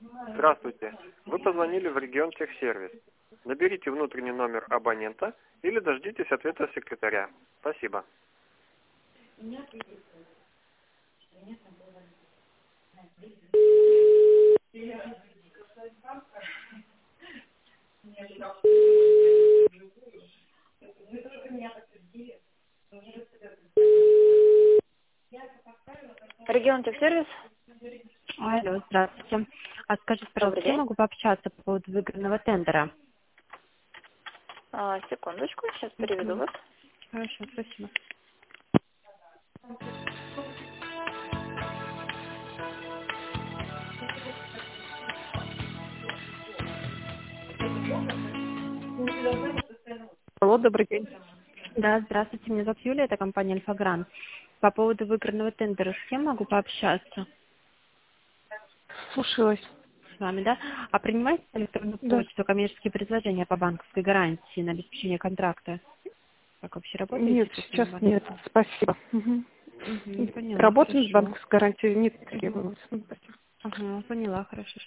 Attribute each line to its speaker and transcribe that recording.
Speaker 1: Здравствуйте. Вы позвонили в регион техсервис. Наберите внутренний номер абонента или дождитесь ответа секретаря. Спасибо.
Speaker 2: Регион Техсервис.
Speaker 3: Алло, здравствуйте. А скажите,
Speaker 2: Добрый
Speaker 3: пожалуйста, я
Speaker 2: день.
Speaker 3: могу пообщаться по поводу выигранного тендера?
Speaker 2: Секундочку, сейчас переведу
Speaker 3: Мгм.
Speaker 2: вас.
Speaker 3: Хорошо, спасибо.
Speaker 4: Алло, добрый день.
Speaker 3: Да, здравствуйте, меня зовут Юлия, это компания «Альфа-Гран». По поводу выигранного тендера с кем могу пообщаться
Speaker 4: Слушалась.
Speaker 3: с вами, да? А принимаете электронную
Speaker 4: Да.
Speaker 3: почту, коммерческие предложения по банковской гарантии на обеспечение контракта? Как вообще работаете
Speaker 4: Нет,
Speaker 3: с
Speaker 4: сейчас
Speaker 3: этим?
Speaker 4: нет. Спасибо. Мгм.
Speaker 3: Угу, поняла,
Speaker 4: Работаем с
Speaker 3: хорошо.
Speaker 4: банковской гарантией, не
Speaker 3: Угу.
Speaker 4: требуется. Спасибо.
Speaker 3: Ага, поняла, хорошо.